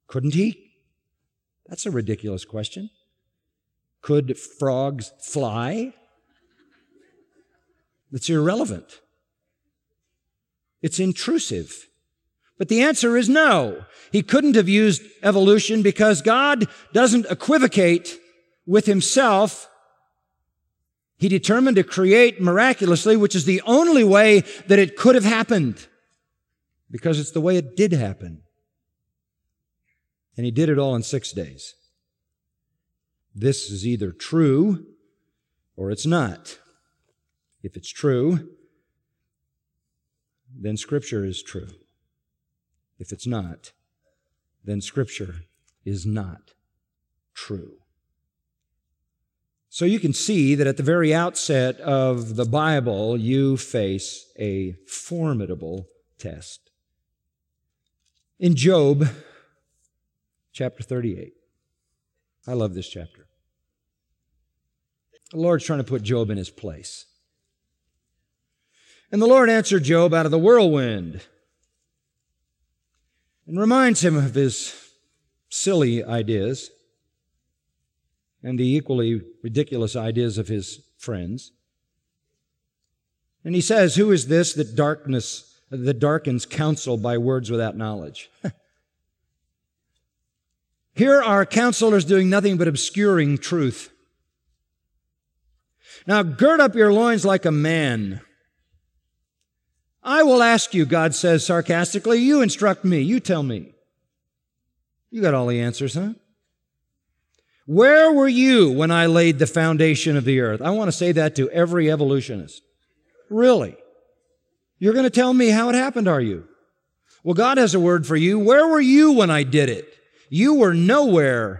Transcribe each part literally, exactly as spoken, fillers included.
Couldn't he? That's a ridiculous question. Could frogs fly? It's irrelevant. It's intrusive. But the answer is no. He couldn't have used evolution because God doesn't equivocate with himself. He determined to create miraculously, which is the only way that it could have happened, because it's the way it did happen. And he did it all in six days. This is either true or it's not. If it's true, then Scripture is true. If it's not, then Scripture is not true. So you can see that at the very outset of the Bible, you face a formidable test. In Job, chapter thirty-eight, I love this chapter. The Lord's trying to put Job in his place. And the Lord answered Job out of the whirlwind and reminds him of his silly ideas and the equally ridiculous ideas of his friends. And he says, who is this that darkness, that darkens counsel by words without knowledge? Here are counselors doing nothing but obscuring truth. Now gird up your loins like a man. I will ask you, God says sarcastically, you instruct me, you tell me. You got all the answers, huh? Where were you when I laid the foundation of the earth? I want to say that to every evolutionist. Really? You're going to tell me how it happened, are you? Well, God has a word for you. Where were you when I did it? You were nowhere.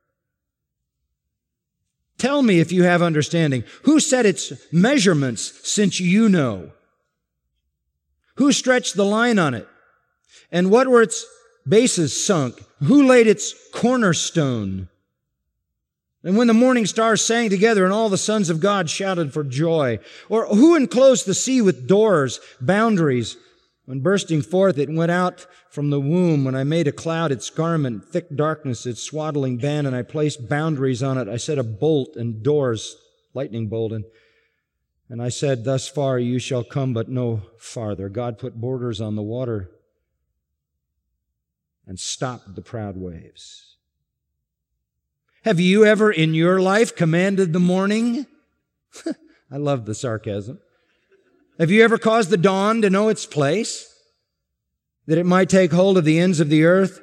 Tell me if you have understanding. Who set its measurements since you know? Who stretched the line on it? And what were its bases sunk? Who laid its cornerstone? And when the morning stars sang together and all the sons of God shouted for joy? Or who enclosed the sea with doors, boundaries? When bursting forth it went out from the womb, when I made a cloud its garment, thick darkness its swaddling band, and I placed boundaries on it. I set a bolt and doors, lightning bolt, and And I said, thus far you shall come, but no farther. God put borders on the water and stopped the proud waves. Have you ever in your life commanded the morning? I love the sarcasm. Have you ever caused the dawn to know its place, that it might take hold of the ends of the earth?